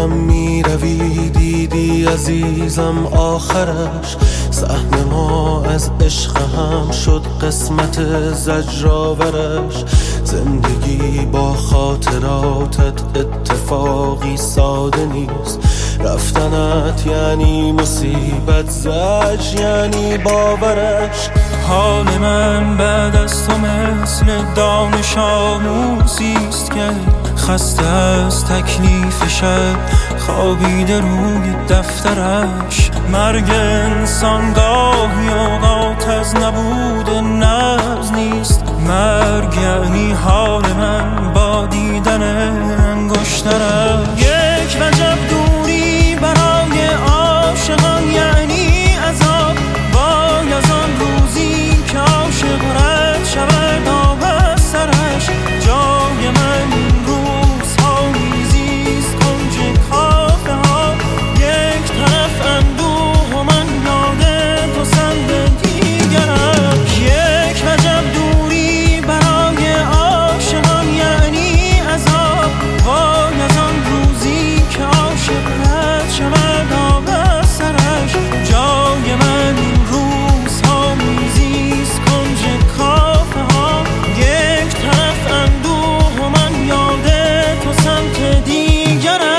دیدم میروی، دیدی عزیزم آخرش. صحن ما از عشق هم شد قسمت زجرآورش. زندگی با خاطراتت اتفاقی ساده نیست. رفتنت یعنی مصیبت، زجر یعنی باورش. حال من بعد از تو مثل دانش آموزیست که خسته از تکلیف شب، خوابیده روی دفترش. مرگ انسان گاهی اوقات از نبود نبض نیست. مرگ یعنی حال من با دیدن انگشترش. یک وجب دوری برای عاشقان یعنی عذاب. وای از آن روزی که عاشق رد شود آب از سرش. جای من این روزها میزیست کنج کافه ها. یک طرف اندوه و من یاد تو سمت دیگرش. یک وجب دوری برای عاشقان یعنی عذاب. وای از آن روزی که عاشق رد شود آب از سرش. جای من این روزها میزیست کنج کافه ها. یک طرف اندوه و من یاد تو سمت دیگرش.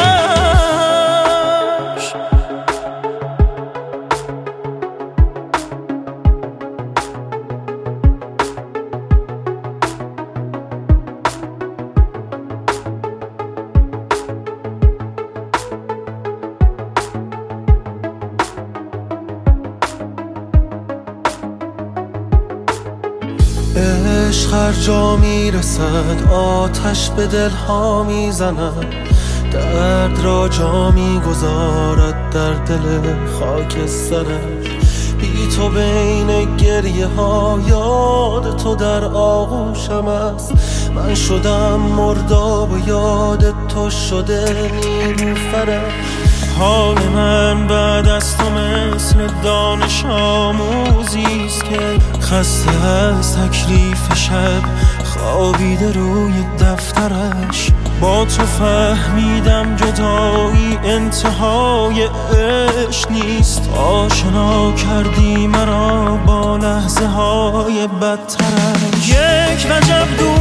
عشق هر جا میرسد آتش به دلها میزند. درد را جا میگذارد در دل خاک سرش. بی تو بین گریه ها یاد تو در آغوشم است. من شدم مرداب و یاد تو شده نیلوفرش. حال من بعد از تو مثل دانش آموزیست که خسته از تکلیف شب، خوابیده روی دفترش. با تو فهمیدم جدایی انتهای عشق نیست. آشنا کردی مرا با لحظه های بدترش. یک وجب